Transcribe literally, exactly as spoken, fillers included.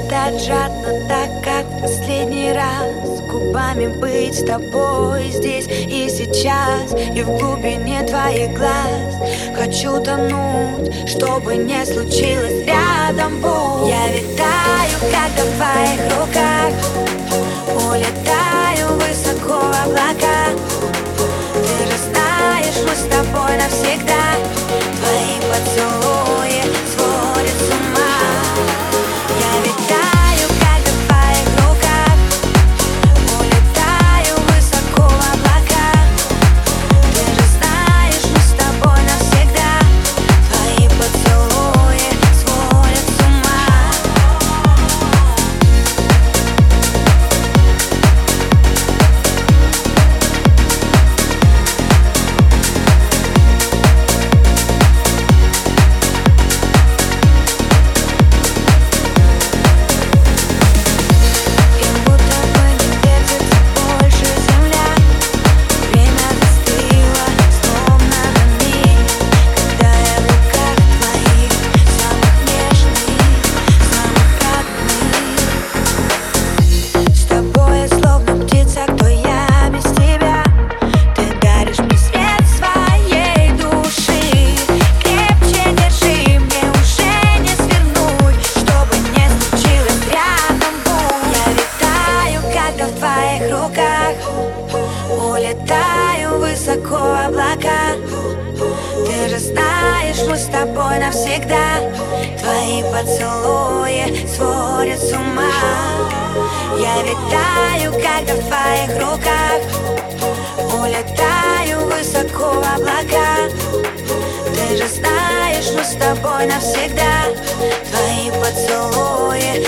так жадно, так как в последний раз. Губами быть с тобой здесь и сейчас. И в глубине твоих глаз хочу тонуть, чтобы не случилось, рядом будь. Я витаю, когда в твоих руках, улетаю высоко в облака. Ты же знаешь, мы с тобой навсегда. Твои поцелуи сводят с ума. Я витаю, когда в твоих руках, улетаю высоко в облака. Ты же знаешь, мы с тобой навсегда. Твои поцелуи сводят с ума. Улетаю высоко в облака. Ты же знаешь, мы с тобой навсегда. Твои поцелуи сводят с ума. Я витаю, когда в твоих руках, улетаю высоко в облака. Ты же знаешь, мы с тобой навсегда. Твои поцелуи